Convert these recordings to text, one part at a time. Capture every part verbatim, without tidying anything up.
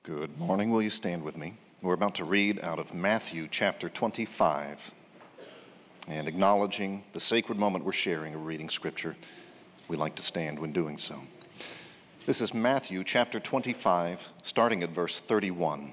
Good morning. Will you stand with me? We're about to read out of Matthew chapter twenty-five. And acknowledging the sacred moment we're sharing of reading Scripture, we like to stand when doing so. This is Matthew chapter twenty-five, starting at verse thirty-one.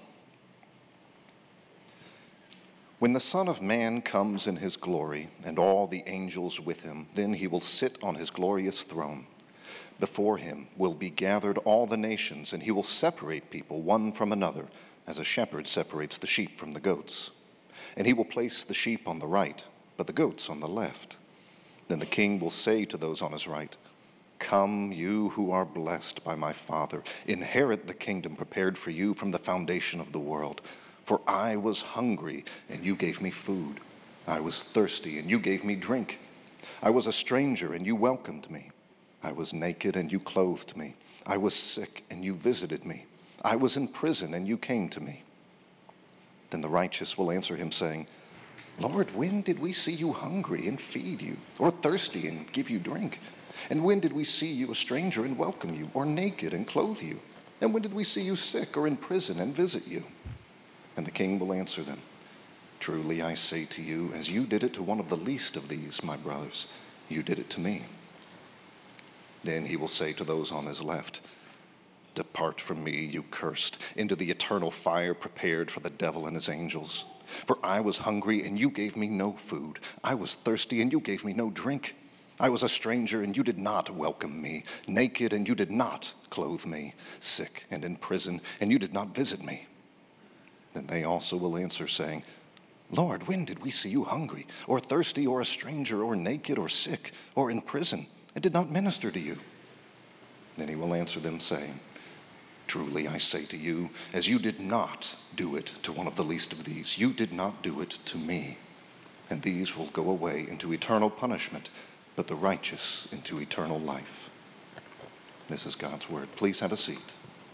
When the Son of Man comes in his glory, and all the angels with him, then he will sit on his glorious throne. Before him will be gathered all the nations, and he will separate people one from another, as a shepherd separates the sheep from the goats. And he will place the sheep on the right, but the goats on the left. Then the king will say to those on his right, "Come, you who are blessed by my Father, inherit the kingdom prepared for you from the foundation of the world. For I was hungry, and you gave me food. I was thirsty, and you gave me drink. I was a stranger, and you welcomed me. I was naked, and you clothed me. I was sick, and you visited me. I was in prison, and you came to me." Then the righteous will answer him, saying, "Lord, when did we see you hungry and feed you, or thirsty and give you drink? And when did we see you a stranger and welcome you, or naked and clothe you? And when did we see you sick or in prison and visit you?" And the king will answer them, "Truly I say to you, as you did it to one of the least of these, my brothers, you did it to me." Then he will say to those on his left, "Depart from me, you cursed, into the eternal fire prepared for the devil and his angels. For I was hungry, and you gave me no food. I was thirsty, and you gave me no drink. I was a stranger, and you did not welcome me. Naked, and you did not clothe me. Sick and in prison, and you did not visit me." Then they also will answer, saying, "Lord, when did we see you hungry, or thirsty, or a stranger, or naked, or sick, or in prison, and did not minister to you?" Then he will answer them, saying, "Truly I say to you, as you did not do it to one of the least of these, you did not do it to me. And these will go away into eternal punishment, but the righteous into eternal life." This is God's word. Please have a seat.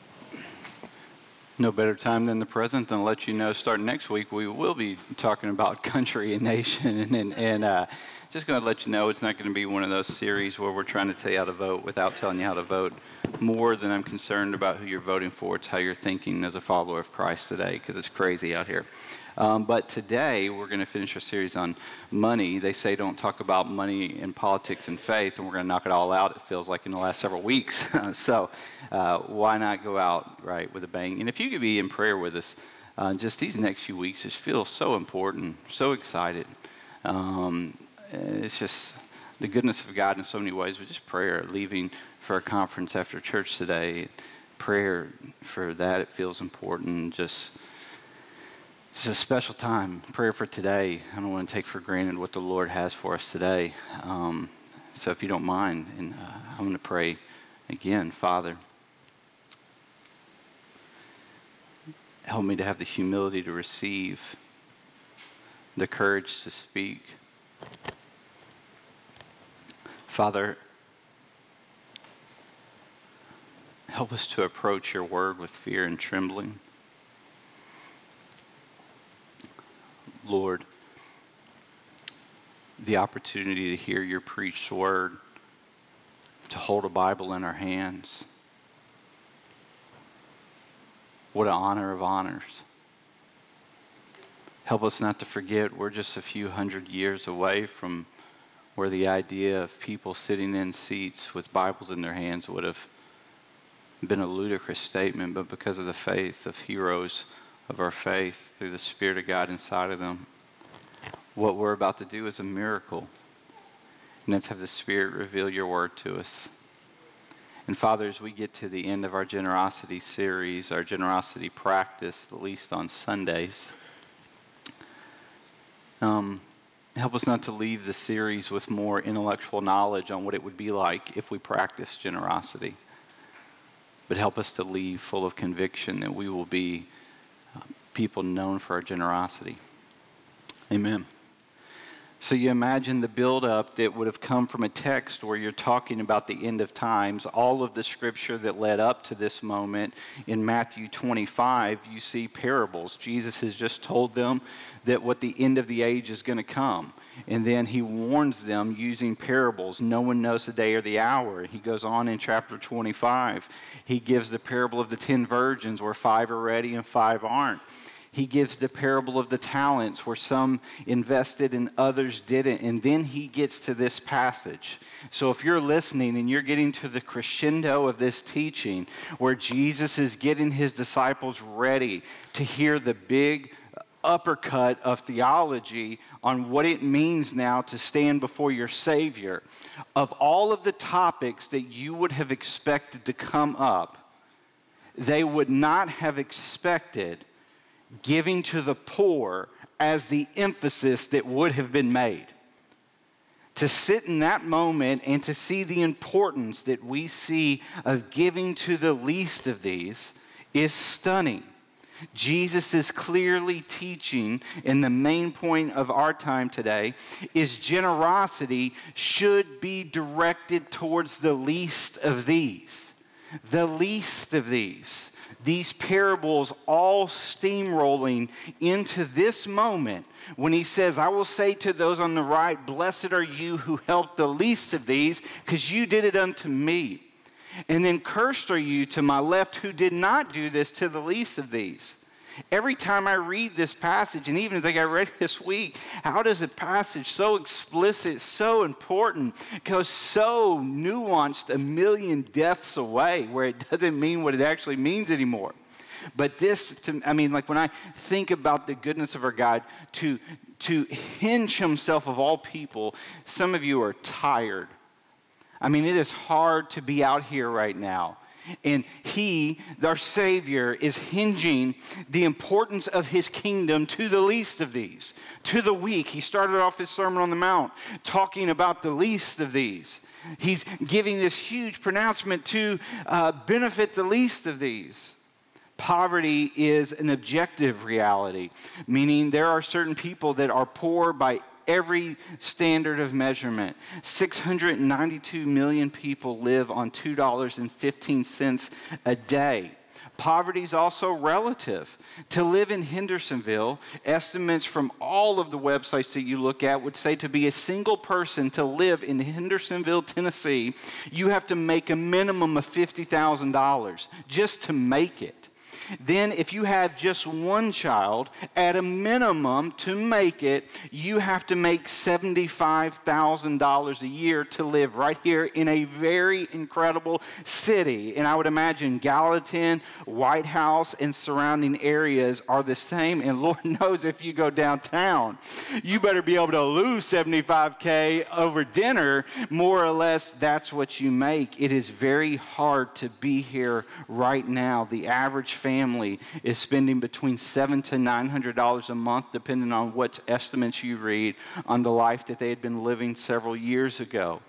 No better time than the present than to let you know, starting next week, we will be talking about country and nation. And, and, and uh, just going to let you know, it's not going to be one of those series where we're trying to tell you how to vote without telling you how to vote. More than I'm concerned about who you're voting for, it's how you're thinking as a follower of Christ today, because it's crazy out here. Um, but today, we're going to finish our series on money. They say don't talk about money in politics and faith, and we're going to knock it all out, it feels like, in the last several weeks. so uh, why not go out, right, with a bang? And if you could be in prayer with us, uh, just these next few weeks just feel so important, so excited. Um, it's just the goodness of God in so many ways, but just prayer, leaving for a conference after church today, prayer for that, it feels important, just... It's a special time, prayer for today. I don't want to take for granted what the Lord has for us today. Um, so if you don't mind, and uh, I'm going to pray again. Father, help me to have the humility to receive, the courage to speak. Father, help us to approach your word with fear and trembling. Lord, the opportunity to hear your preached word, to hold a Bible in our hands. What an honor of honors. Help us not to forget we're just a few hundred years away from where the idea of people sitting in seats with Bibles in their hands would have been a ludicrous statement, but because of the faith of heroes of our faith through the Spirit of God inside of them, what we're about to do is a miracle. And let's have the Spirit reveal your word to us. And Father, as we get to the end of our generosity series, our generosity practice, at least on Sundays, um, help us not to leave the series with more intellectual knowledge on what it would be like if we practice generosity, but help us to leave full of conviction that we will be people known for our generosity. Amen. So you imagine the buildup that would have come from a text where you're talking about the end of times. All of the scripture that led up to this moment in Matthew twenty-five, you see parables. Jesus has just told them that what the end of the age is going to come. And then he warns them using parables. No one knows the day or the hour. He goes on in chapter twenty-five. He gives the parable of the ten virgins where five are ready and five aren't. He gives the parable of the talents where some invested and others didn't. And then he gets to this passage. So if you're listening and you're getting to the crescendo of this teaching where Jesus is getting his disciples ready to hear the big uppercut of theology on what it means now to stand before your Savior, of all of the topics that you would have expected to come up, they would not have expected giving to the poor as the emphasis that would have been made. To sit in that moment and to see the importance that we see of giving to the least of these is stunning. Jesus is clearly teaching, and the main point of our time today is generosity should be directed towards the least of these. The least of these. These parables all steamrolling into this moment when he says, I will say to those on the right, blessed are you who helped the least of these, because you did it unto me. And then cursed are you to my left who did not do this to the least of these. Every time I read this passage, and even as I got ready this week, how does a passage so explicit, so important, goes so nuanced a million depths away where it doesn't mean what it actually means anymore? But this, to, I mean, like when I think about the goodness of our God, to, to hinge himself of all people, some of you are tired. I mean, it is hard to be out here right now. And he, our Savior, is hinging the importance of his kingdom to the least of these, to the weak. He started off his Sermon on the Mount talking about the least of these. He's giving this huge pronouncement to uh, benefit the least of these. Poverty is an objective reality, meaning there are certain people that are poor by every standard of measurement. six hundred ninety-two million people live on two dollars and fifteen cents a day. Poverty is also relative. To live in Hendersonville, estimates from all of the websites that you look at would say to be a single person to live in Hendersonville, Tennessee, you have to make a minimum of fifty thousand dollars just to make it. Then if you have just one child, at a minimum to make it, you have to make seventy-five thousand dollars a year to live right here in a very incredible city. And I would imagine Gallatin, White House, and surrounding areas are the same. And Lord knows if you go downtown, you better be able to lose seventy-five K over dinner. More or less, that's what you make. It is very hard to be here right now. The average family Family is spending between seven to nine hundred dollars a month, depending on what estimates you read, on the life that they had been living several years ago.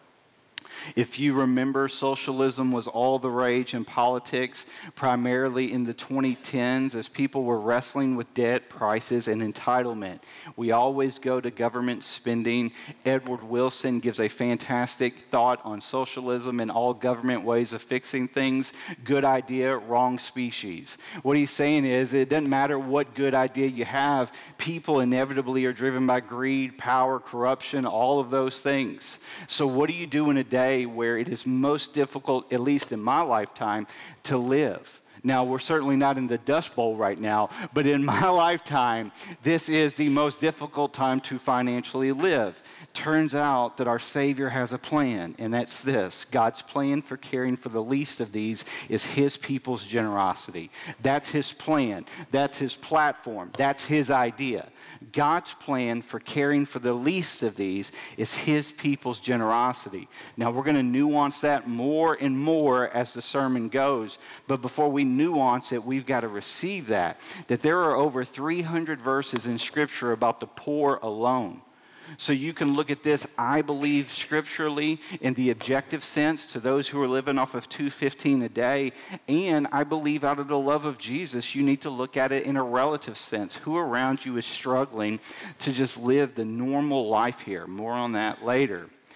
If you remember, socialism was all the rage in politics, primarily in the twenty tens, as people were wrestling with debt, prices, and entitlement. We always go to government spending. Edward Wilson gives a fantastic thought on socialism and all government ways of fixing things. Good idea, wrong species. What he's saying is it doesn't matter what good idea you have, people inevitably are driven by greed, power, corruption, all of those things. So what do you do in a day where it is most difficult, at least in my lifetime, to live? Now, we're certainly not in the Dust Bowl right now, but in my lifetime, this is the most difficult time to financially live. Turns out that our Savior has a plan, and that's this. God's plan for caring for the least of these is his people's generosity. That's his plan. That's his platform. That's his idea. God's plan for caring for the least of these is his people's generosity. Now, we're going to nuance that more and more as the sermon goes, but before we nuance it, we've got to receive that, that there are over three hundred verses in Scripture about the poor alone. So you can look at this, I believe, scripturally in the objective sense to those who are living off of two fifteen a day, and I believe out of the love of Jesus, you need to look at it in a relative sense. Who around you is struggling to just live the normal life here? More on that later.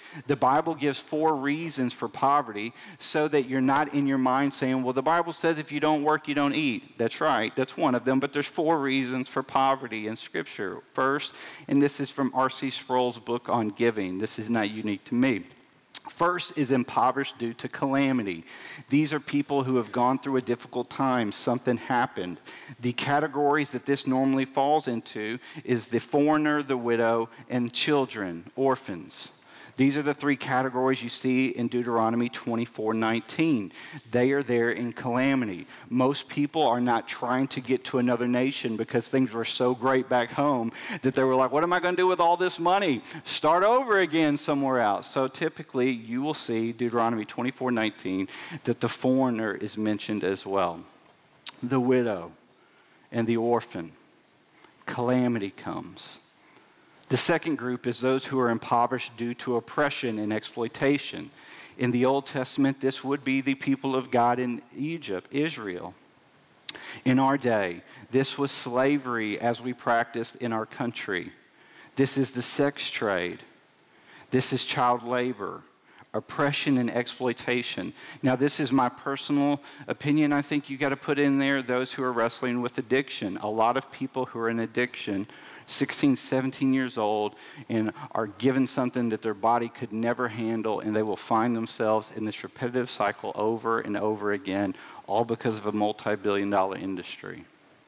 The Bible gives four reasons for poverty so that you're not in your mind saying, well, the Bible says if you don't work, you don't eat. That's right. That's one of them. But there's four reasons for poverty in Scripture. First, and this is from R C Sproul's book on giving. This is not unique to me. First is impoverished due to calamity. These are people who have gone through a difficult time. Something happened. The categories that this normally falls into is the foreigner, the widow, and children, orphans. These are the three categories you see in Deuteronomy twenty-four nineteen. They are there in calamity. Most people are not trying to get to another nation because things were so great back home that they were like, what am I going to do with all this money? Start over again somewhere else. So typically you will see Deuteronomy twenty-four nineteen that the foreigner is mentioned as well. The widow and the orphan. Calamity comes. The second group is those who are impoverished due to oppression and exploitation. In the Old Testament, this would be the people of God in Egypt, Israel. In our day, this was slavery as we practiced in our country. This is the sex trade. This is child labor, oppression and exploitation. Now, this is my personal opinion. I think you got to put in there those who are wrestling with addiction. A lot of people who are in addiction sixteen, seventeen years old and are given something that their body could never handle, and they will find themselves in this repetitive cycle over and over again, all because of a multi-billion dollar industry.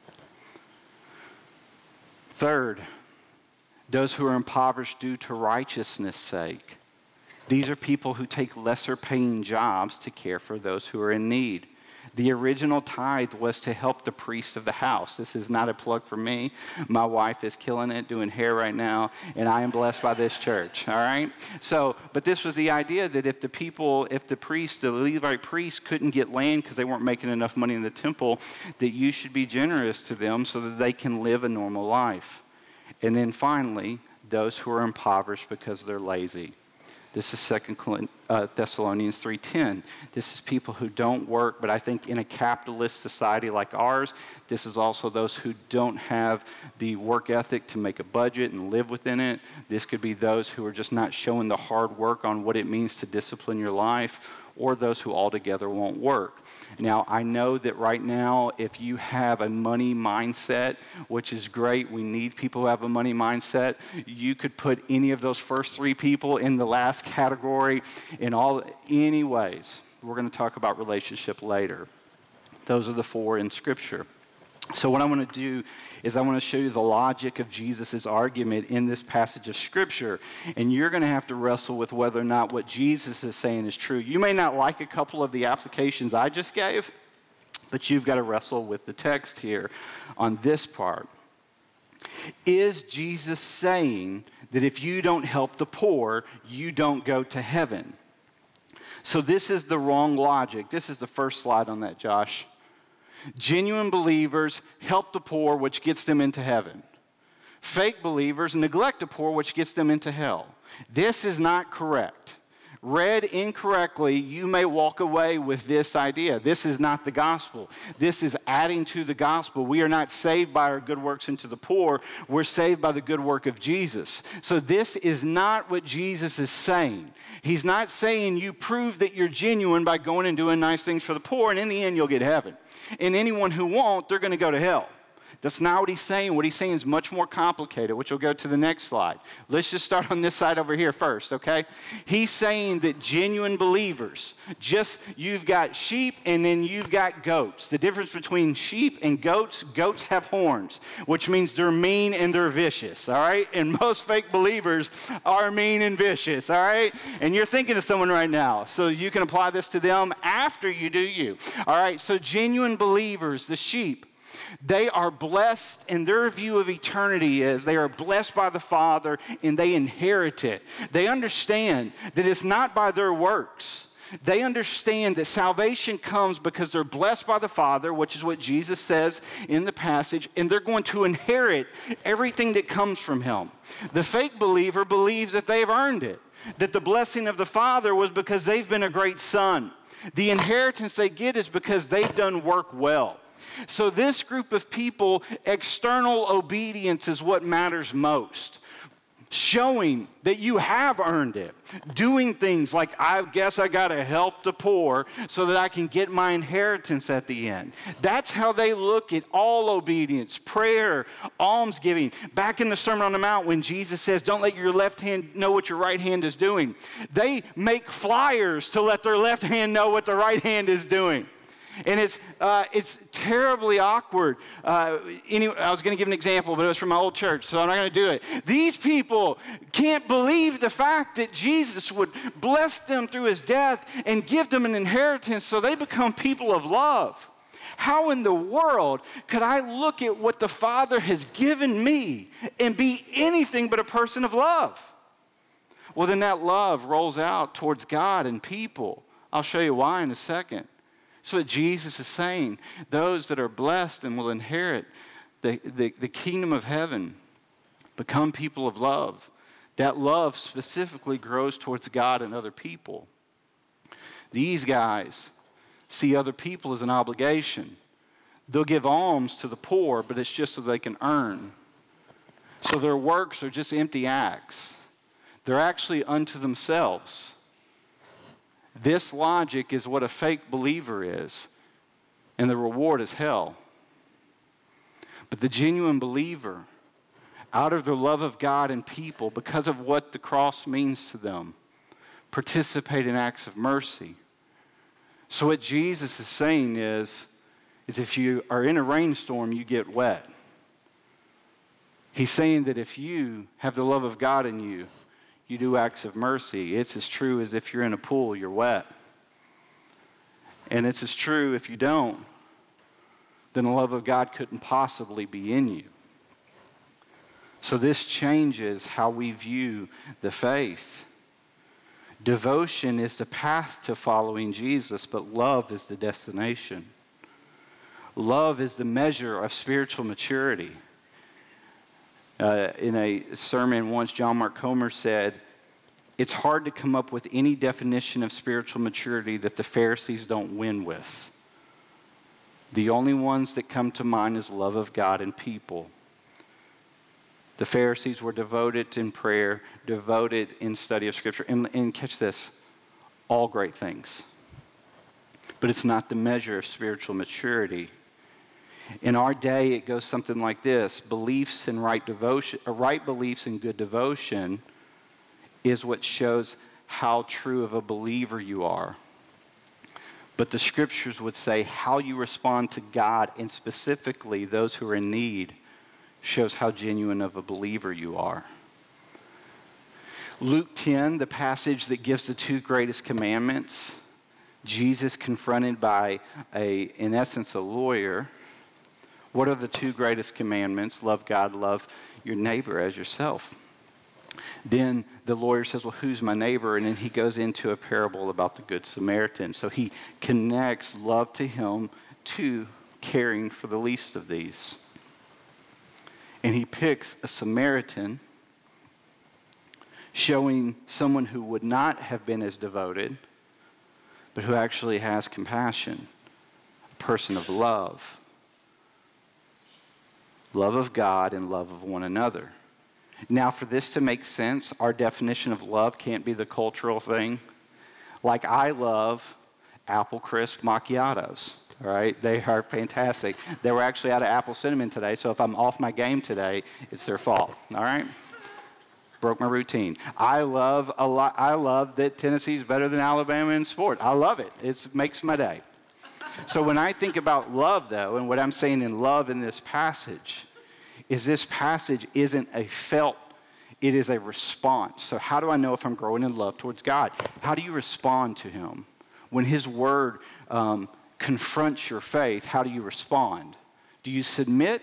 Third, those who are impoverished due to righteousness' sake. These are people who take lesser paying jobs to care for those who are in need. The original tithe was to help the priest of the house. This is not a plug for me. My wife is killing it, doing hair right now, and I am blessed by this church, all right? So, but this was the idea that if the people, if the priest, the Levite priest couldn't get land because they weren't making enough money in the temple, that you should be generous to them so that they can live a normal life. And then finally, those who are impoverished because they're lazy. This is Second Thessalonians three ten. This is people who don't work, but I think in a capitalist society like ours, this is also those who don't have the work ethic to make a budget and live within it. This could be those who are just not showing the hard work on what it means to discipline your life, or those who altogether won't work. Now, I know that right now, if you have a money mindset, which is great, we need people who have a money mindset, you could put any of those first three people in the last category in all, any ways. We're going to talk about relationship later. Those are the four in Scripture. So what I want to do is I want to show you the logic of Jesus' argument in this passage of Scripture, and you're going to have to wrestle with whether or not what Jesus is saying is true. You may not like a couple of the applications I just gave, but you've got to wrestle with the text here on this part. Is Jesus saying that if you don't help the poor, you don't go to heaven? So this is the wrong logic. This is the first slide on that, Josh. Genuine believers help the poor, which gets them into heaven. Fake believers neglect the poor, which gets them into hell. This is not correct. Read incorrectly, you may walk away with this idea. This is not the gospel. This is adding to the gospel. We are not saved by our good works into the poor. We're saved by the good work of Jesus. So this is not what Jesus is saying. He's not saying you prove that you're genuine by going and doing nice things for the poor, and in the end, you'll get heaven. And anyone who won't, they're going to go to hell. That's not what he's saying. What he's saying is much more complicated, which will go to the next slide. Let's just start on this side over here first, okay? He's saying that genuine believers, just you've got sheep and then you've got goats. The difference between sheep and goats, goats have horns, which means they're mean and they're vicious, all right? And most fake believers are mean and vicious, all right? And you're thinking of someone right now, so you can apply this to them after you do you. All right, so genuine believers, the sheep, they are blessed, and their view of eternity is they are blessed by the Father, and they inherit it. They understand that it's not by their works. They understand that salvation comes because they're blessed by the Father, which is what Jesus says in the passage, and they're going to inherit everything that comes from Him. The fake believer believes that they've earned it, that the blessing of the Father was because they've been a great son. The inheritance they get is because they've done work well. So this group of people, external obedience is what matters most. showing that you have earned it, doing things like, I guess I got to help the poor so that I can get my inheritance at the end. That's how they look at all obedience, prayer, almsgiving. Back in the Sermon on the Mount, when Jesus says, don't let your left hand know what your right hand is doing, they make flyers to let their left hand know what the right hand is doing. And it's uh, it's terribly awkward. Uh, anyway, I was going to give an example, but it was from my old church, so I'm not going to do it. These people can't believe the fact that Jesus would bless them through his death and give them an inheritance, so they become people of love. How in the world could I look at what the Father has given me and be anything but a person of love? Well, then that love rolls out towards God and people. I'll show you why in a second. That's what Jesus is saying. Those that are blessed and will inherit the, the, the kingdom of heaven become people of love. That love specifically grows towards God and other people. These guys see other people as an obligation. They'll give alms to the poor, but it's just so they can earn. So their works are just empty acts. They're actually unto themselves. This logic is what a fake believer is, and the reward is hell. But the genuine believer, out of their love of God and people, because of what the cross means to them, participate in acts of mercy. So what Jesus is saying is, is if you are in a rainstorm, you get wet. He's saying that if you have the love of God in you, you do acts of mercy. It's as true as if you're in a pool, you're wet. And it's as true if you don't, then the love of God couldn't possibly be in you. So this changes how we view the faith. Devotion is the path to following Jesus, but love is the destination. Love is the measure of spiritual maturity. Uh, in a sermon once, John Mark Comer said, it's hard to come up with any definition of spiritual maturity that the Pharisees don't win with. The only ones that come to mind is love of God and people. The Pharisees were devoted in prayer, devoted in study of Scripture. And, and catch this, all great things. But it's not the measure of spiritual maturity. In our day, it goes something like this. Beliefs and right devotion, uh, right beliefs and good devotion is what shows how true of a believer you are. But the Scriptures would say how you respond to God, and specifically those who are in need, shows how genuine of a believer you are. Luke ten, the passage that gives the two greatest commandments, Jesus confronted by, a, in essence, a lawyer. What are the two greatest commandments? Love God, love your neighbor as yourself. Then the lawyer says, well, who's my neighbor? And then he goes into a parable about the Good Samaritan. So he connects love to him to caring for the least of these. And he picks a Samaritan, showing someone who would not have been as devoted, but who actually has compassion, a person of love. Love of God and love of one another. Now, for this to make sense, our definition of love can't be the cultural thing. Like I love apple crisp macchiatos, all right? They are fantastic. They were actually out of apple cinnamon today, so if I'm off my game today, it's their fault, all right? Broke my routine. I love a lot. I love that Tennessee's better than Alabama in sport. I love it. It makes my day. So when I think about love, though, and what I'm saying in love in this passage, is this passage isn't a felt, it is a response. So how do I know if I'm growing in love towards God? How do you respond to him? When his word um, confronts your faith, how do you respond? Do you submit?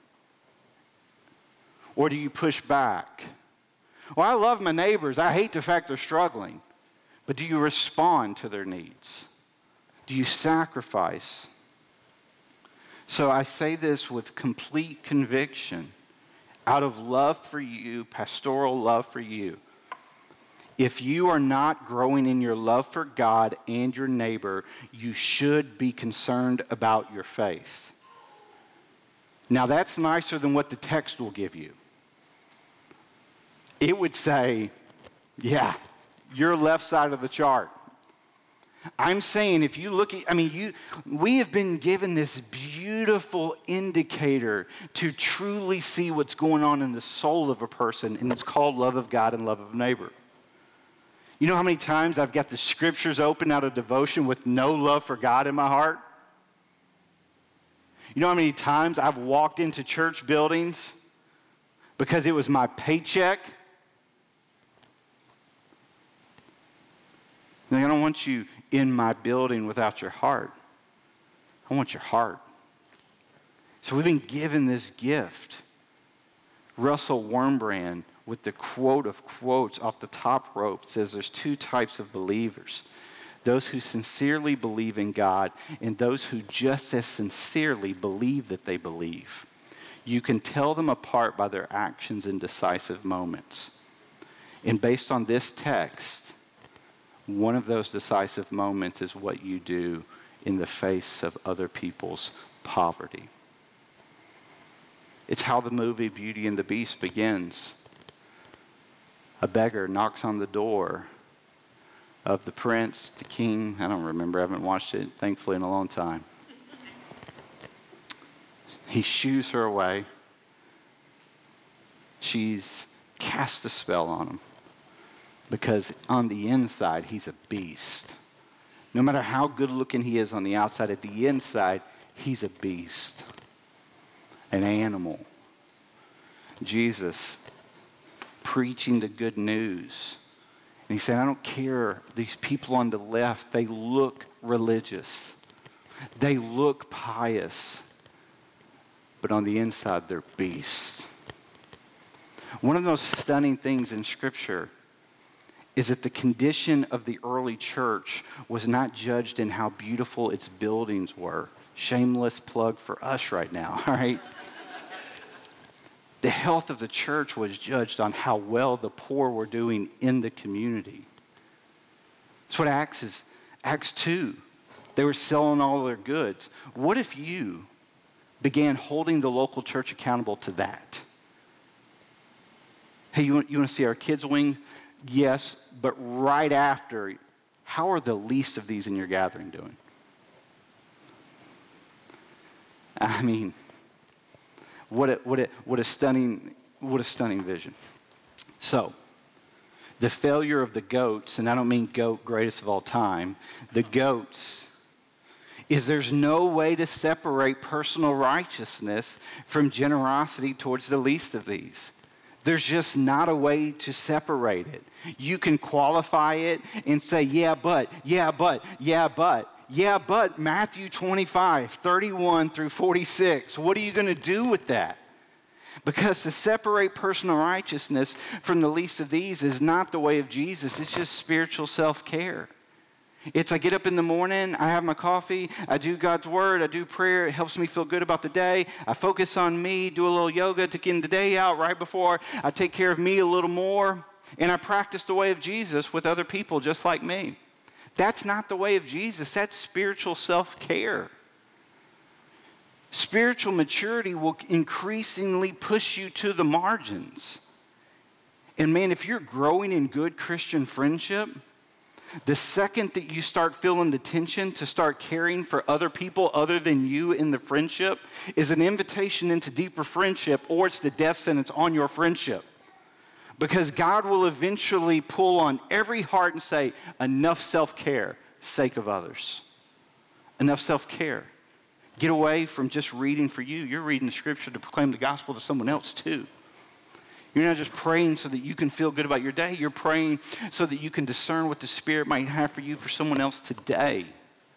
Or do you push back? Well, I love my neighbors. I hate the fact they're struggling. But do you respond to their needs? Do you sacrifice? So I say this with complete conviction, out of love for you, pastoral love for you. If you are not growing in your love for God and your neighbor, you should be concerned about your faith. Now that's nicer than what the text will give you. it would say, yeah, you're left side of the chart. I'm saying if you look at, I mean, you, we have been given this beautiful indicator to truly see what's going on in the soul of a person, and it's called love of God and love of neighbor. You know how many times I've got the scriptures open out of devotion with no love for God in my heart? You know how many times I've walked into church buildings because it was my paycheck? Like, I don't want you in my building without your heart. I want your heart. So we've been given this gift. Russell Wurmbrand, with the quote of quotes off the top rope, says there's two types of believers. Those who sincerely believe in God and those who just as sincerely believe that they believe. You can tell them apart by their actions in decisive moments. And based on this text, one of those decisive moments is what you do in the face of other people's poverty. It's how the movie Beauty and the Beast begins. A beggar knocks on the door of the prince, the king. I don't remember. I haven't watched it, thankfully, in a long time. He shoos her away. She's cast a spell on him because on the inside, he's a beast. No matter how good looking he is on the outside, at the inside, he's a beast, an animal. Jesus preaching the good news. And he said, I don't care, these people on the left, they look religious. They look pious. But on the inside, they're beasts. One of the most stunning things in Scripture is that the condition of the early church was not judged in how beautiful its buildings were. Shameless plug for us right now, all right? The health of the church was judged on how well the poor were doing in the community. That's what Acts is. Acts two, they were selling all their goods. What if you began holding the local church accountable to that? Hey, you want, you want to see our kids' wing? Yes, but right after, how are the least of these in your gathering doing? I mean, what a, what a, what a stunning, what a stunning vision. So, the failure of the goats, and I don't mean goat, greatest of all time, the goats, is there's no way to separate personal righteousness from generosity towards the least of these. There's just not a way to separate it. You can qualify it and say, yeah, but, yeah, but, yeah, but, yeah, but, Matthew twenty-five, thirty-one through forty-six. What are you going to do with that? Because to separate personal righteousness from the least of these is not the way of Jesus. It's just spiritual self-care. It's I get up in the morning, I have my coffee, I do God's word, I do prayer, it helps me feel good about the day. I focus on me, do a little yoga to get the day out right before I take care of me a little more, and I practice the way of Jesus with other people just like me. That's not the way of Jesus. That's spiritual self-care. Spiritual maturity will increasingly push you to the margins. And man, if you're growing in good Christian friendship, the second that you start feeling the tension to start caring for other people other than you in the friendship is an invitation into deeper friendship, or it's the death sentence on your friendship. Because God will eventually pull on every heart and say, enough self-care, sake of others. Enough self-care. Get away from just reading for you. You're reading the scripture to proclaim the gospel to someone else too. You're not just praying so that you can feel good about your day. You're praying so that you can discern what the Spirit might have for you for someone else today.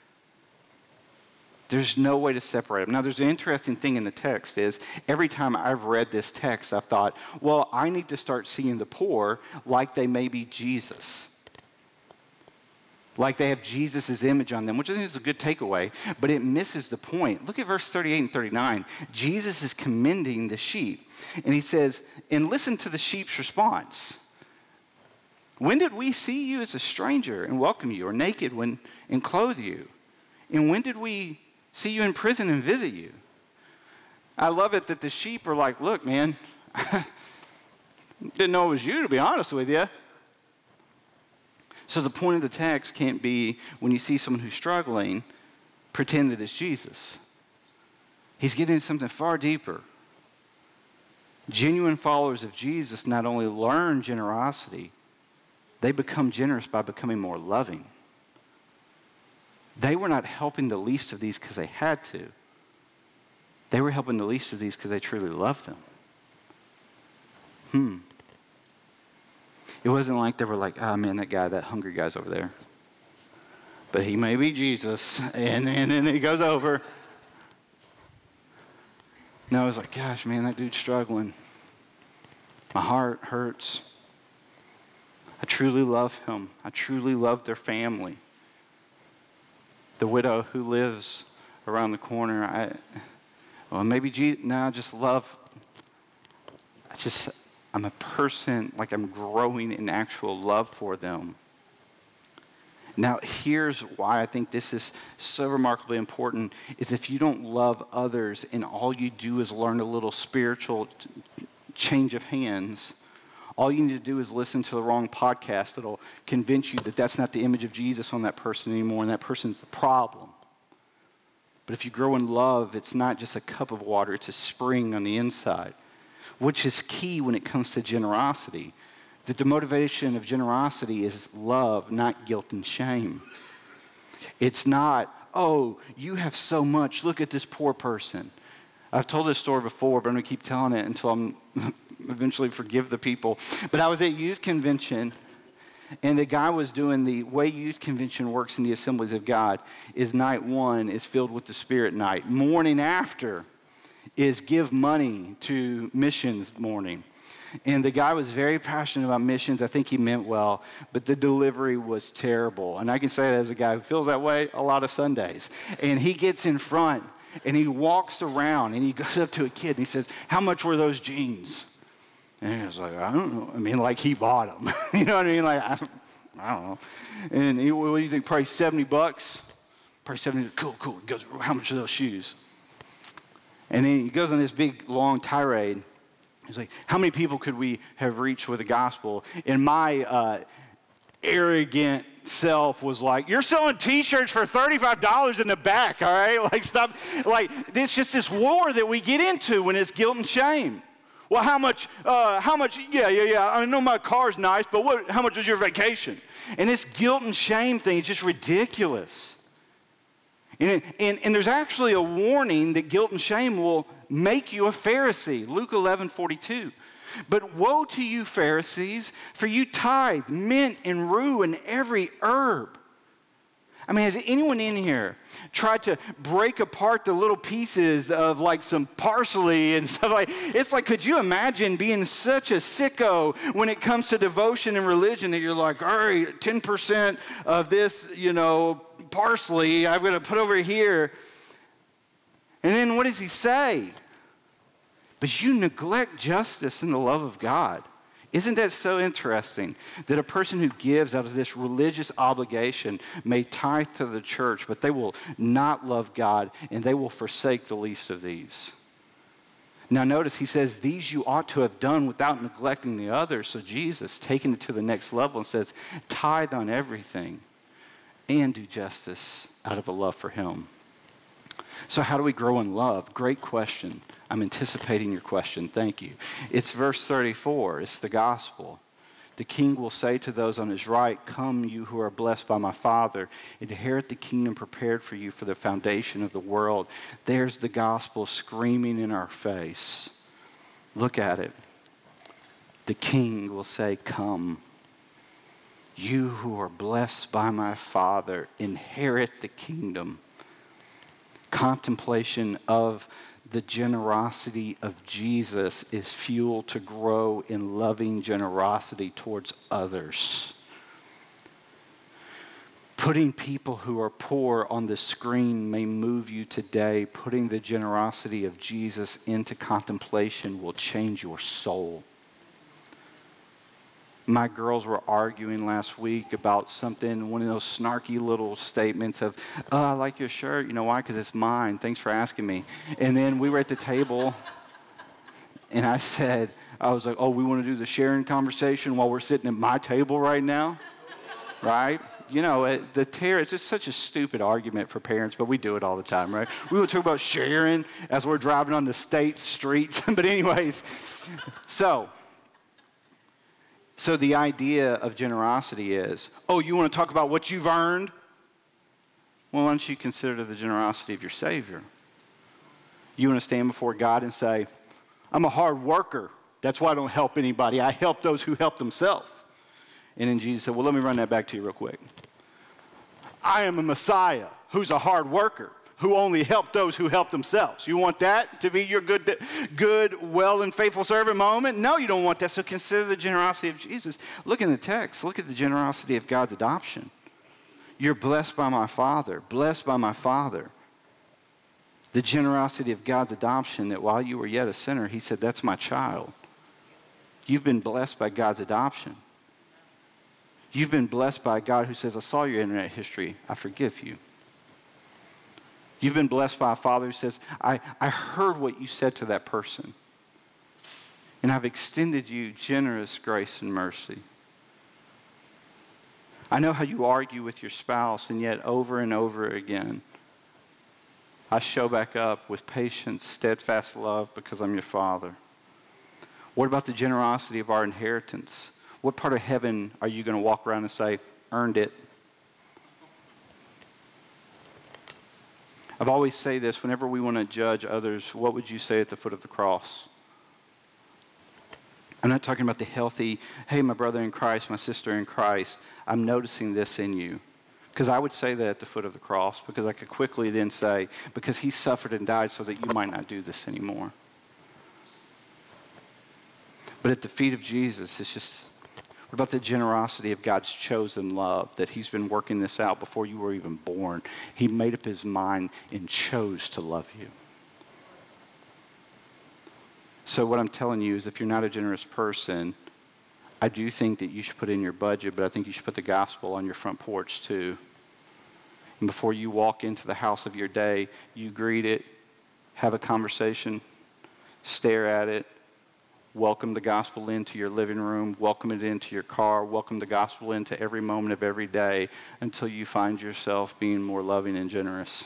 There's no way to separate them. Now, there's an interesting thing in the text is every time I've read this text, I've thought, well, I need to start seeing the poor like they may be Jesus. Like they have Jesus' image on them, which I think is a good takeaway, but it misses the point. Look at verse thirty-eight and thirty-nine. Jesus is commending the sheep, and he says, and listen to the sheep's response. When did we see you as a stranger and welcome you, or naked when and clothe you? And when did we see you in prison and visit you? I love it that the sheep are like, look, man, Didn't know it was you, to be honest with you. So the point of the text can't be, when you see someone who's struggling, pretend that it's Jesus. He's getting into something far deeper. Genuine followers of Jesus not only learn generosity, they become generous by becoming more loving. They were not helping the least of these because they had to. They were helping the least of these because they truly loved them. Hmm. It wasn't like they were like, oh man, that guy, that hungry guy's over there. But he may be Jesus. And then and, and he goes over. No, it was like, gosh, man, that dude's struggling. My heart hurts. I truly love him. I truly love their family. The widow who lives around the corner, I, well, maybe, Jesus, no, I just love, I just, I'm a person, like I'm growing in actual love for them. Now, here's why I think this is so remarkably important, is if you don't love others and all you do is learn a little spiritual t- change of hands, all you need to do is listen to the wrong podcast that'll convince you that that's not the image of Jesus on that person anymore and that person's the problem. But if you grow in love, it's not just a cup of water, it's a spring on the inside, which is key when it comes to generosity. That the motivation of generosity is love, not guilt and shame. It's not, oh, you have so much, look at this poor person. I've told this story before, but I'm going to keep telling it until I'm eventually forgive the people. But I was at youth convention, and the guy was doing the way youth convention works in the Assemblies of God is night one is filled with the Spirit night. Morning after is give money to missions morning. And the guy was very passionate about missions. I think he meant well, but the delivery was terrible. And I can say that as a guy who feels that way a lot of Sundays. And he gets in front, and he walks around, and he goes up to a kid, and he says, how much were those jeans? And he was like, I don't know. I mean, like he bought them. You know what I mean? Like, I don't, I don't know. And he, what do you think, probably seventy bucks? Probably seventy, cool, cool. He goes, how much are those shoes? And then he goes on this big, long tirade. He's like, how many people could we have reached with the gospel? And my uh, arrogant self was like, you're selling T-shirts for thirty-five dollars in the back, all right? Like, stop. Like, it's just this war that we get into when it's guilt and shame. Well, how much, uh, how much, yeah, yeah, yeah, I know my car's nice, but what? How much was your vacation? And this guilt and shame thing is just ridiculous. And, and, and there's actually a warning that guilt and shame will make you a Pharisee. Luke eleven forty-two. But woe to you, Pharisees, for you tithe mint and rue and every herb. I mean, has anyone in here tried to break apart the little pieces of like some parsley and stuff like that? It's like, could you imagine being such a sicko when it comes to devotion and religion that you're like, all right, ten percent of this, you know, parsley I'm going to put over here. And then what does he say? But you neglect justice and the love of God. Isn't that so interesting that a person who gives out of this religious obligation may tithe to the church, but they will not love God and they will forsake the least of these? Now notice he says, these you ought to have done without neglecting the others. So Jesus, taking it to the next level, and says, tithe on everything and do justice out of a love for him. So how do we grow in love? Great question. I'm anticipating your question. Thank you. It's verse thirty-four. It's the gospel. The king will say to those on his right, come, you who are blessed by my Father, inherit the kingdom prepared for you for the foundation of the world. There's the gospel screaming in our face. Look at it. The king will say, come. You who are blessed by my Father, inherit the kingdom. Contemplation of the generosity of Jesus is fuel to grow in loving generosity towards others. Putting people who are poor on the screen may move you today. Putting the generosity of Jesus into contemplation will change your soul. My girls were arguing last week about something, one of those snarky little statements of, oh, I like your shirt. You know why? Because it's mine. Thanks for asking me. And then we were at the table. And I said, I was like, oh, we want to do the sharing conversation while we're sitting at my table right now, right? You know, it, the tear, it's just such a stupid argument for parents, but we do it all the time, right? We would talk about sharing as we're driving on the state streets. But anyways, so, so the idea of generosity is, oh, you want to talk about what you've earned? Well, why don't you consider the generosity of your Savior? You want to stand before God and say, I'm a hard worker. That's why I don't help anybody. I help those who help themselves. And then Jesus said, well, let me run that back to you real quick. I am a Messiah who's a hard worker, who only helped those who help themselves. You want that to be your good, good, well, and faithful servant moment? No, you don't want that. So consider the generosity of Jesus. Look in the text. Look at the generosity of God's adoption. You're blessed by my Father, blessed by my Father. The generosity of God's adoption, that while you were yet a sinner, he said, that's my child. You've been blessed by God's adoption. You've been blessed by God who says, I saw your internet history. I forgive you. You've been blessed by a Father who says, I, I heard what you said to that person. And I've extended you generous grace and mercy. I know how you argue with your spouse, and yet over and over again, I show back up with patience, steadfast love because I'm your Father. What about the generosity of our inheritance? What part of heaven are you going to walk around and say, earned it? I've always say this, whenever we want to judge others, what would you say at the foot of the cross? I'm not talking about the healthy, hey, my brother in Christ, my sister in Christ, I'm noticing this in you. Because I would say that at the foot of the cross, because I could quickly then say, because he suffered and died so that you might not do this anymore. But at the feet of Jesus, it's just, what about the generosity of God's chosen love, that he's been working this out before you were even born? He made up his mind and chose to love you. So what I'm telling you is, if you're not a generous person, I do think that you should put in your budget, but I think you should put the gospel on your front porch too. And before you walk into the house of your day, you greet it, have a conversation, stare at it, welcome the gospel into your living room, welcome it into your car, welcome the gospel into every moment of every day until you find yourself being more loving and generous.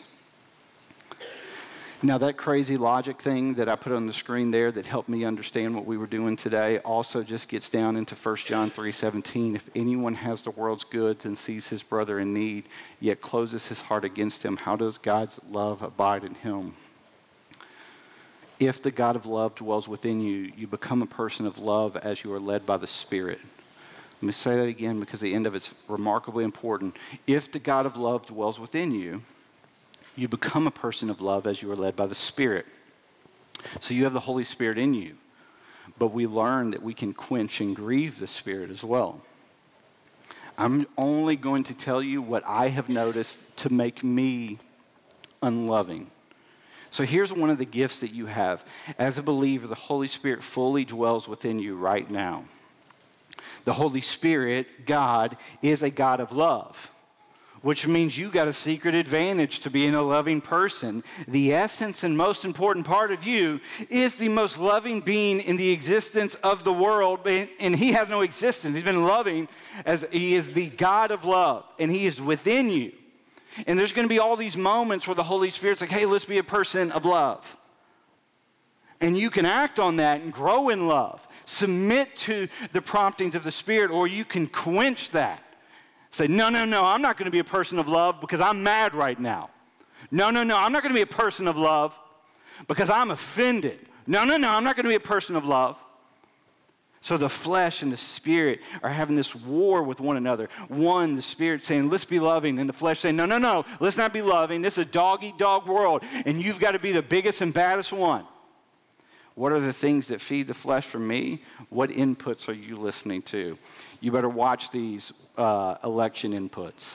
Now, that crazy logic thing that I put on the screen there that helped me understand what we were doing today also just gets down into First John three seventeen. If anyone has the world's goods and sees his brother in need, yet closes his heart against him, how does God's love abide in him? If the God of love dwells within you, you become a person of love as you are led by the Spirit. Let me say that again because the end of it's remarkably important. If the God of love dwells within you, you become a person of love as you are led by the Spirit. So you have the Holy Spirit in you. But we learn that we can quench and grieve the Spirit as well. I'm only going to tell you what I have noticed to make me unloving. So here's one of the gifts that you have. As a believer, the Holy Spirit fully dwells within you right now. The Holy Spirit, God, is a God of love, which means you got a secret advantage to being a loving person. The essence and most important part of you is the most loving being in the existence of the world, and he has no existence. He's been loving as he is the God of love, and he is within you. And there's going to be all these moments where the Holy Spirit's like, hey, let's be a person of love. And you can act on that and grow in love. Submit to the promptings of the Spirit, or you can quench that. Say, no, no, no, I'm not going to be a person of love because I'm mad right now. No, no, no, I'm not going to be a person of love because I'm offended. No, no, no, I'm not going to be a person of love. So the flesh and the Spirit are having this war with one another. One, the Spirit saying, let's be loving, and the flesh saying, no, no, no, let's not be loving. This is a dog-eat-dog world, and you've got to be the biggest and baddest one. What are the things that feed the flesh from me? What inputs are you listening to? You better watch these uh, election inputs.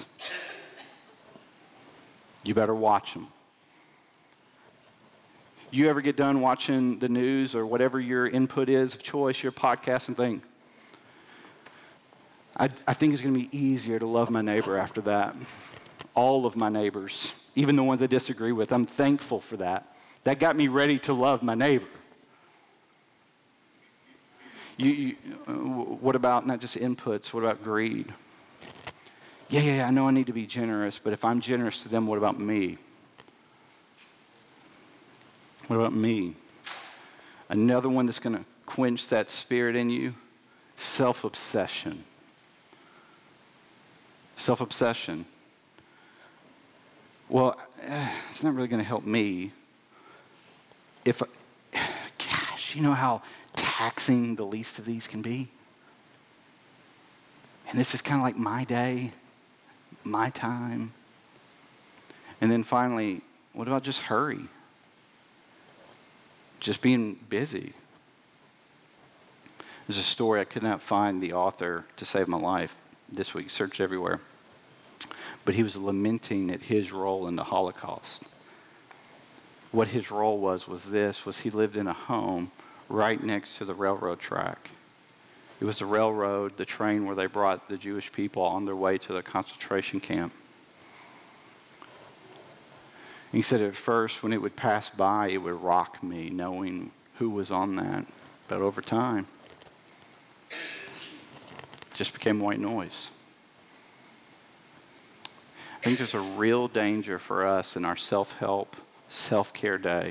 You better watch them. You ever get done watching the news or whatever your input is of choice, your podcast and thing? I, I think it's going to be easier to love my neighbor after that. All of my neighbors, even the ones I disagree with. I'm thankful for that. That got me ready to love my neighbor. You, you, uh, what about not just inputs? What about greed? Yeah, yeah, yeah, I know I need to be generous, but if I'm generous to them, what about me? What about me? Another one that's going to quench that spirit in you, self-obsession. Self-obsession. Well, eh, it's not really going to help me. If, gosh, you know how taxing the least of these can be? And this is kind of like my day, my time. And then finally, what about just hurry? Just being busy. There's a story, I could not find the author to save my life this week, searched everywhere. But he was lamenting at his role in the Holocaust. What his role was, was this, was he lived in a home right next to the railroad track. It was the railroad, the train where they brought the Jewish people on their way to the concentration camp. And he said at first, when it would pass by, it would rock me, knowing who was on that. But over time, it just became white noise. I think there's a real danger for us in our self-help, self-care day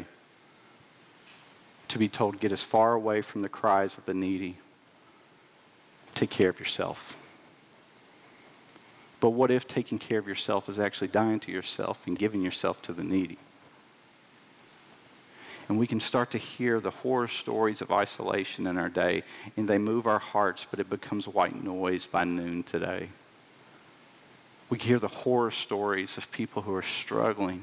to be told, get as far away from the cries of the needy. Take care of yourself. But what if taking care of yourself is actually dying to yourself and giving yourself to the needy? And we can start to hear the horror stories of isolation in our day, and they move our hearts, but it becomes white noise by noon today. We can hear the horror stories of people who are struggling.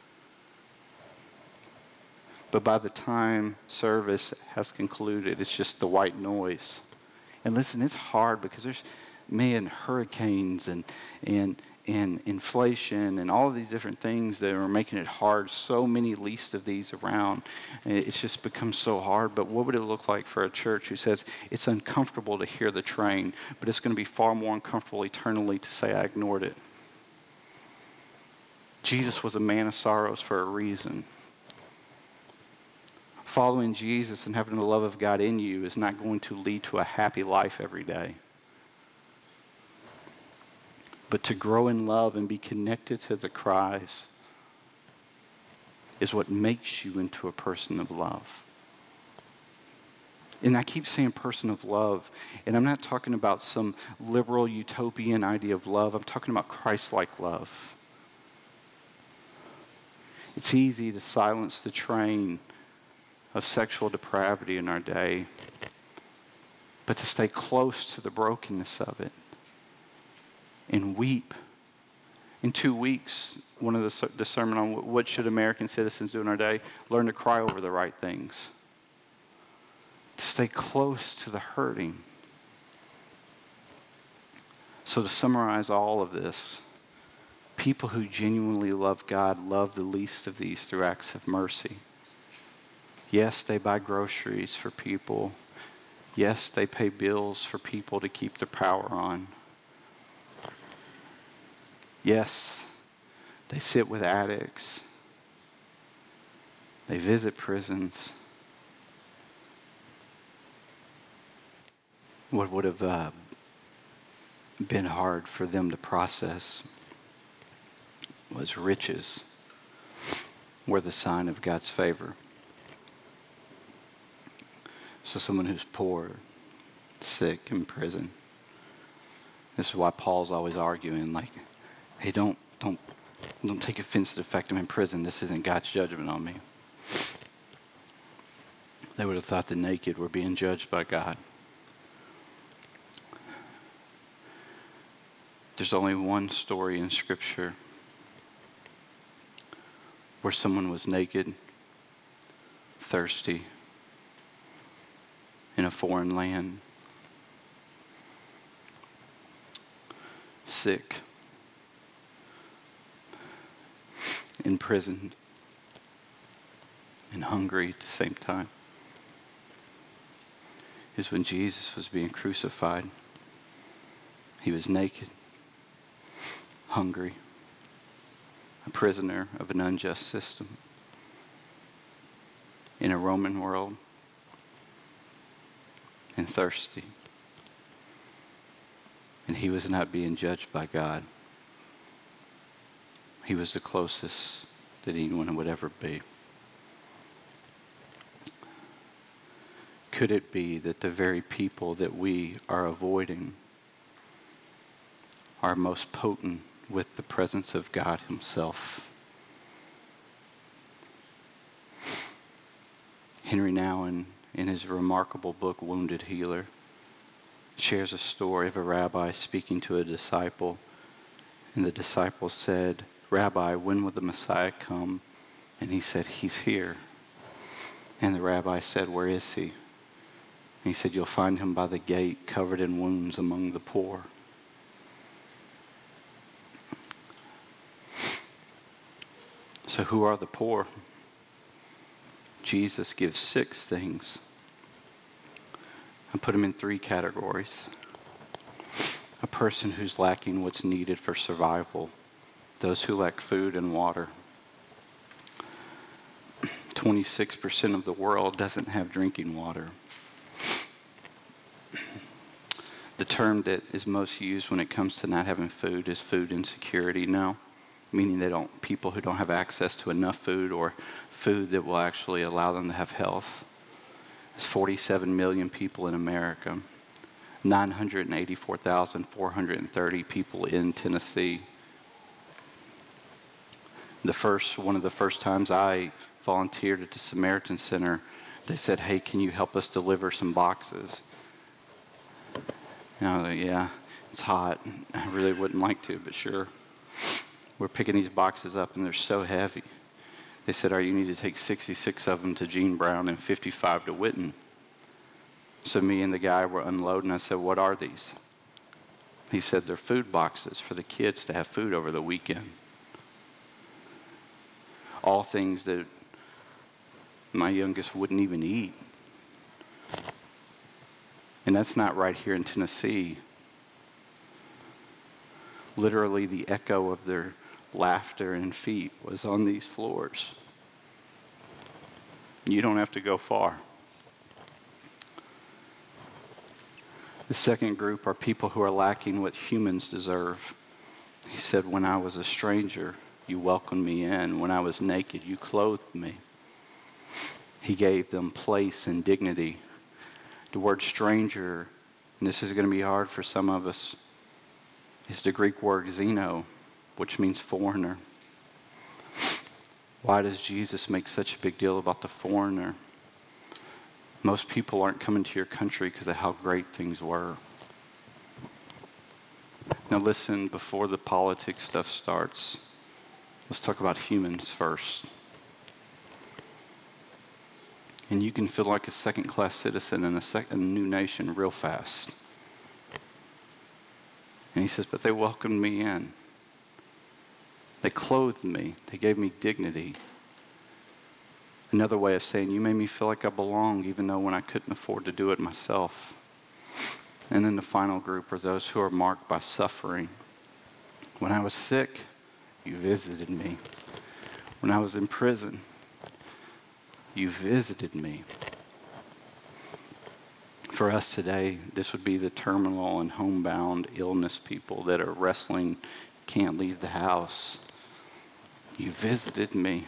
But by the time service has concluded, it's just the white noise. And listen, it's hard because there's, man, hurricanes and and and inflation and all of these different things that are making it hard. So many least of these around. And it's just become so hard. But what would it look like for a church who says it's uncomfortable to hear the train, but it's going to be far more uncomfortable eternally to say I ignored it? Jesus was a man of sorrows for a reason. Following Jesus and having the love of God in you is not going to lead to a happy life every day. But to grow in love and be connected to the cries is what makes you into a person of love. And I keep saying person of love, and I'm not talking about some liberal utopian idea of love. I'm talking about Christ-like love. It's easy to silence the train of sexual depravity in our day, but to stay close to the brokenness of it and weep. In two weeks, one of the, the sermon on what should American citizens do in our day, learn to cry over the right things. To stay close to the hurting. So to summarize all of this, people who genuinely love God love the least of these through acts of mercy. Yes, they buy groceries for people. Yes, they pay bills for people to keep the power on. Yes, they sit with addicts. They visit prisons. What would have uh, been hard for them to process was riches were the sign of God's favor. So someone who's poor, sick, in prison. This is why Paul's always arguing, like, hey, don't don't don't take offense to the fact I'm in prison. This isn't God's judgment on me. They would have thought the naked were being judged by God. There's only one story in Scripture where someone was naked, thirsty, in a foreign land, sick, imprisoned, and hungry at the same time. Is when Jesus was being crucified. He was naked, hungry, a prisoner of an unjust system in a Roman world. and thirsty. And he was not being judged by God. He was the closest that anyone would ever be. Could it be that the very people that we are avoiding are most potent with the presence of God himself? Henry Nouwen, in his remarkable book, Wounded Healer, shares a story of a rabbi speaking to a disciple. And the disciple said, "Rabbi, when will the Messiah come?" And he said, "He's here." And the rabbi said, "Where is he?" And he said, "You'll find him by the gate, covered in wounds among the poor." So who are the poor? Jesus gives six things. I put them in three categories. A person who's lacking what's needed for survival. Those who lack food and water. twenty-six percent of the world doesn't have drinking water. The term that is most used when it comes to not having food is food insecurity now, meaning they don't, people who don't have access to enough food or food that will actually allow them to have health. There's forty-seven million people in America, nine hundred eighty-four thousand four hundred thirty people in Tennessee. The first, one of the first times I volunteered at the Samaritan Center, they said, "Hey, can you help us deliver some boxes?" And I was like, "Yeah, it's hot. I really wouldn't like to, but sure." We're picking these boxes up, and they're so heavy. They said, "All right, you need to take sixty-six of them to Gene Brown and fifty-five to Witten." So me and the guy were unloading. I said, "What are these?" He said, "They're food boxes for the kids to have food over the weekend." All things that my youngest wouldn't even eat. And that's not right here in Tennessee. Literally, the echo of their laughter and feet was on these floors. You don't have to go far. The second group are people who are lacking what humans deserve. He said, "When I was a stranger, you welcomed me in. When I was naked, you clothed me." He gave them place and dignity. The word stranger, and this is going to be hard for some of us, is the Greek word xeno, which means foreigner. Why does Jesus make such a big deal about the foreigner? Most people aren't coming to your country because of how great things were. Now listen, before the politics stuff starts, let's talk about humans first. And you can feel like a second-class citizen in a, sec- a new nation real fast. And he says, "But they welcomed me in. They clothed me. They gave me dignity." Another way of saying, you made me feel like I belong, even though when I couldn't afford to do it myself. And then the final group are those who are marked by suffering. When I was sick, you visited me. When I was in prison, you visited me. For us today, this would be the terminal and homebound illness people that are wrestling, can't leave the house. You visited me.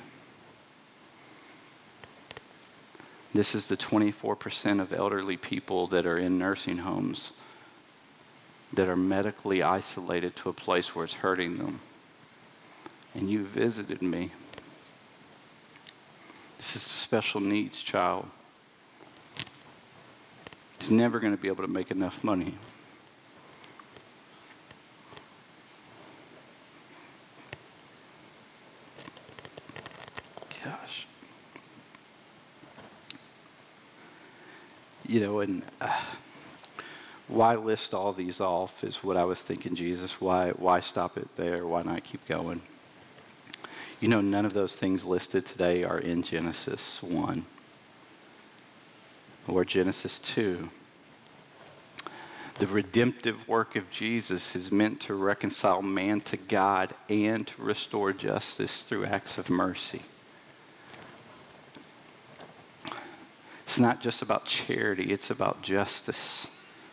This is the twenty-four percent of elderly people that are in nursing homes that are medically isolated to a place where it's hurting them. And you visited me. This is a special needs child. He's never going to be able to make enough money. Gosh. You know, and uh, why list all these off is what I was thinking, Jesus. Why, why stop it there? Why not keep going? You know, none of those things listed today are in Genesis one or Genesis two. The redemptive work of Jesus is meant to reconcile man to God and to restore justice through acts of mercy. It's not just about charity, it's about justice.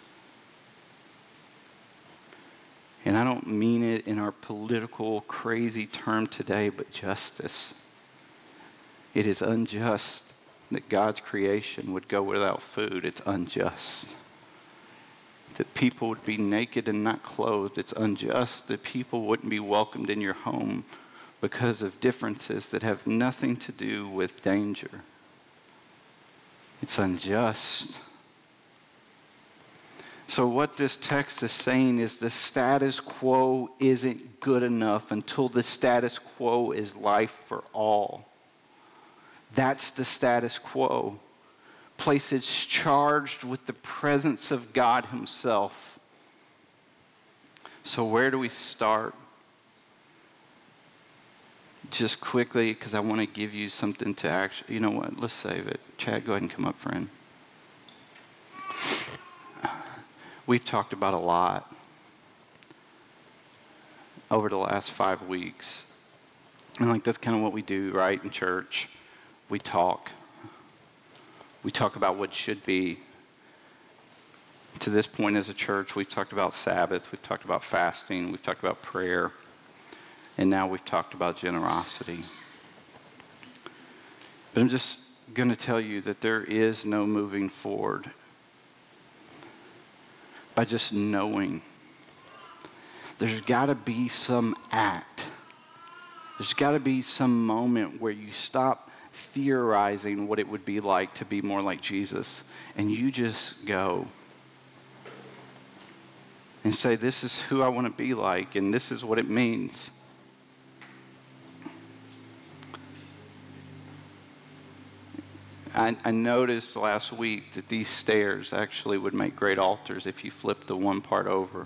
And I don't mean it in our political, crazy term today, but justice. It is unjust that God's creation would go without food. It's unjust. That people would be naked and not clothed. It's unjust that people wouldn't be welcomed in your home because of differences that have nothing to do with danger. It's unjust. So what this text is saying is the status quo isn't good enough until the status quo is life for all. That's the status quo. Places charged with the presence of God himself. So where do we start? Just quickly, because I want to give you something to actually, you know what, let's save it. Chad, go ahead and come up, friend. We've talked about a lot over the last five weeks. And like that's kind of what we do, right, in church. We talk. We talk about what should be. To this point as a church, we've talked about Sabbath, we've talked about fasting, we've talked about prayer, and now we've talked about generosity. But I'm just going to tell you that there is no moving forward by just knowing. There's got to be some act. There's got to be some moment where you stop theorizing what it would be like to be more like Jesus, and you just go and say, this is who I want to be like, and this is what it means. I, I noticed last week that these stairs actually would make great altars if you flip the one part over.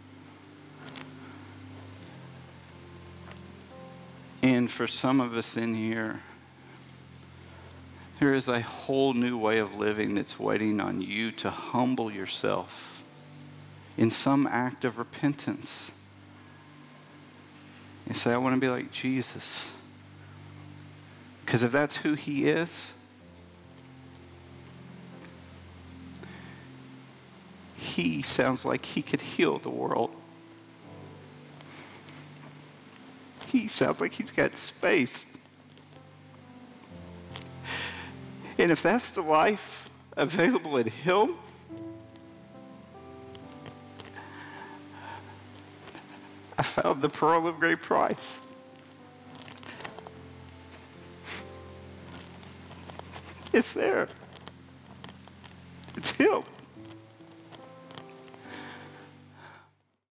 And for some of us in here, there is a whole new way of living that's waiting on you to humble yourself in some act of repentance. And say, I want to be like Jesus. Because if that's who he is, he sounds like he could heal the world. He sounds like he's got space. And if that's the life available in him, I found the pearl of great price. It's there. It's him.